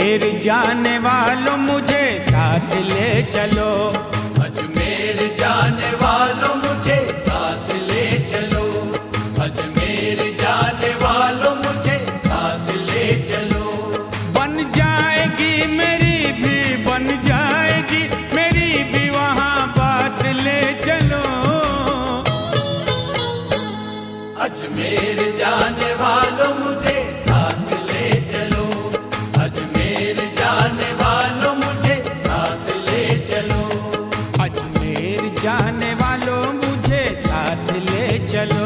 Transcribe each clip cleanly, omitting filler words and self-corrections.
अजमेर जाने वालों मुझे साथ ले चलो, अजमेर जाने वालों मुझे साथ ले चलो, अजमेर जाने वालों मुझे साथ ले चलो। बन जाएगी मेरी भी, बन जाएगी मेरी भी वहाँ बात, ले चलो। अजमेर जाने वालों मुझे साथ ले चलो, अजमेर जाने वालों मुझे साथ ले चलो, अजमेर जाने वालों मुझे साथ ले चलो।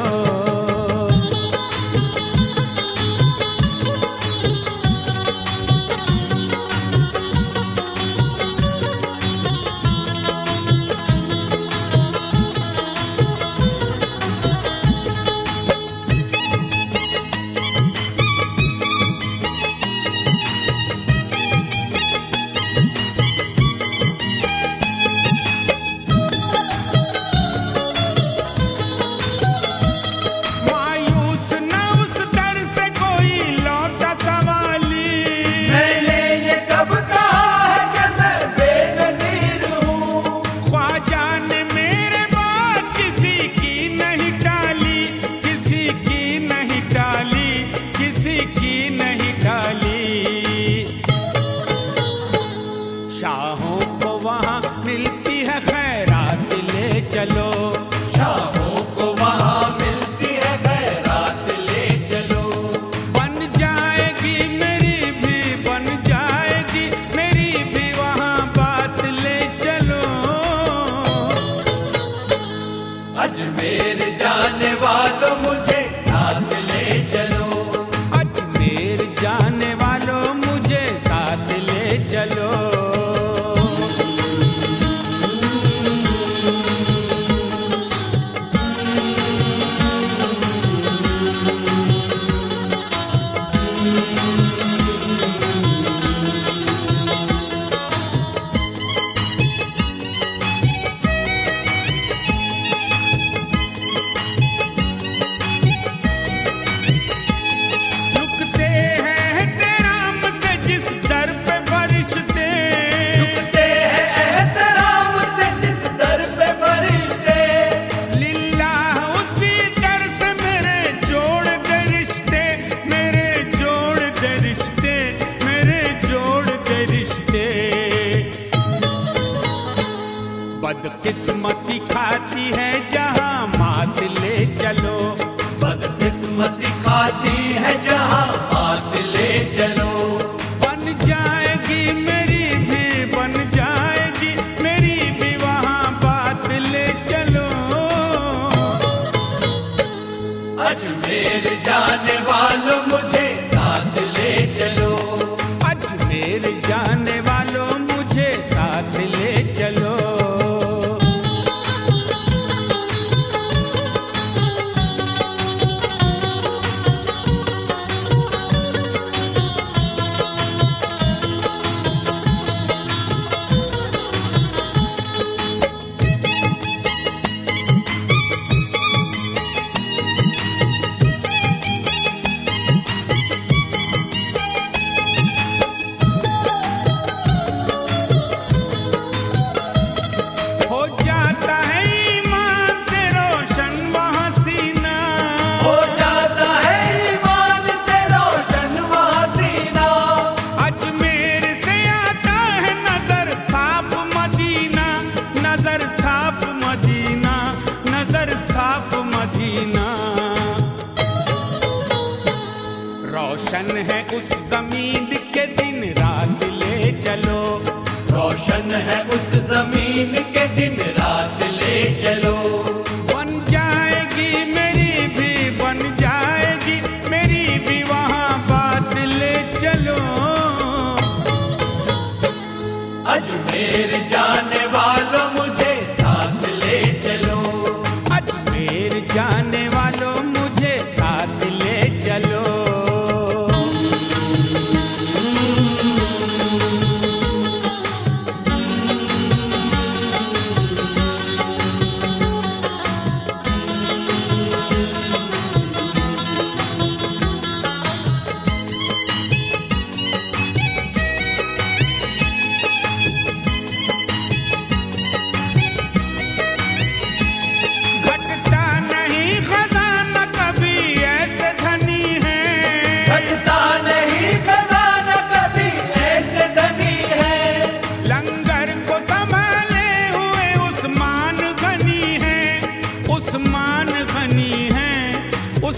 शाहों को वहाँ मिलती है खैरात, ले चलो। शाहों को वहाँ मिलती है खैरात, ले चलो। बन जाएगी मेरी भी, बन जाएगी मेरी भी वहाँ बात, ले चलो। अजमेर जाने वालों मुझे साथ ले चलो, अजमेर जाने वालों मुझे साथ ले चलो। बदकिस्मती खाती है जहाँ मात, ले चलो। बदकिस्मती खाती है जहाँ मात, ले चलो। बन जाएगी मेरी भी, बन जाएगी मेरी भी वहाँ बात, ले चलो। अजमेर जाने वालों मुझे साथ ले चलो, अजमेर जाने वालों मुझे साथ ले चलो।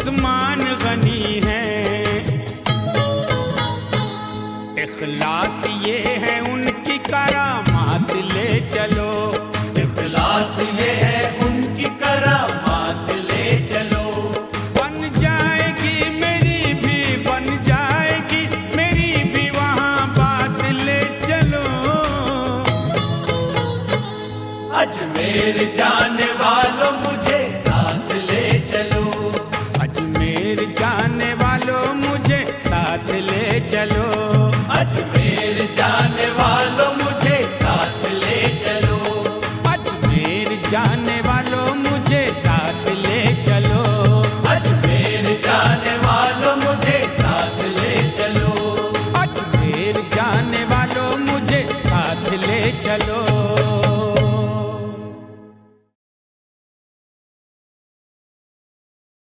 उस्मान गनी है। इखलास ये है उनकी करामात, ले चलो। इखलास ये है उनकी करामात, ले चलो। बन जाएगी मेरी भी, बन जाएगी मेरी भी वहाँ बात, ले चलो। अजमेर जाने